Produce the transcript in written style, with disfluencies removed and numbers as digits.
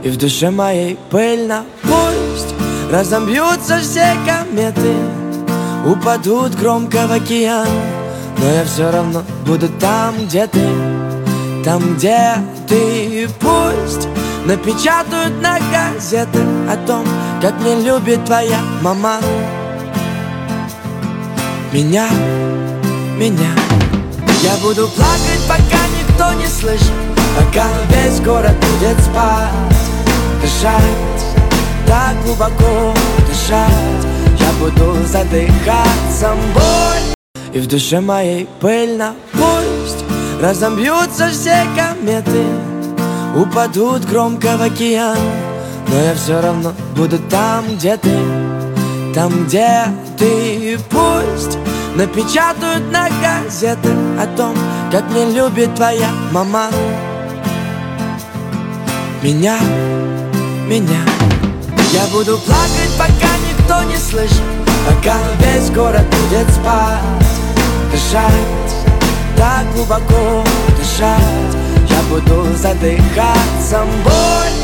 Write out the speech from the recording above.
И в душе моей пыльно. Пусть разобьются все кометы, упадут громко в океан, но я все равно буду там, где ты, там, где ты. Пусть напечатают на газеты о том, как не любит твоя мама меня. Я буду плакать, пока никто не слышит, пока весь город будет спать. Дышать, так глубоко дышать, я буду задыхаться. Боль, и в душе моей пыльно. Пусть разобьются все кометы, упадут громко в океан, но я все равно буду там, где ты, там, где ты. Пусть напечатают на газеты о том, как не любит твоя мама меня. Я буду плакать, пока никто не слышит, пока весь город будет спать. Дышать, так глубоко дышать, я буду задыхаться. Боль,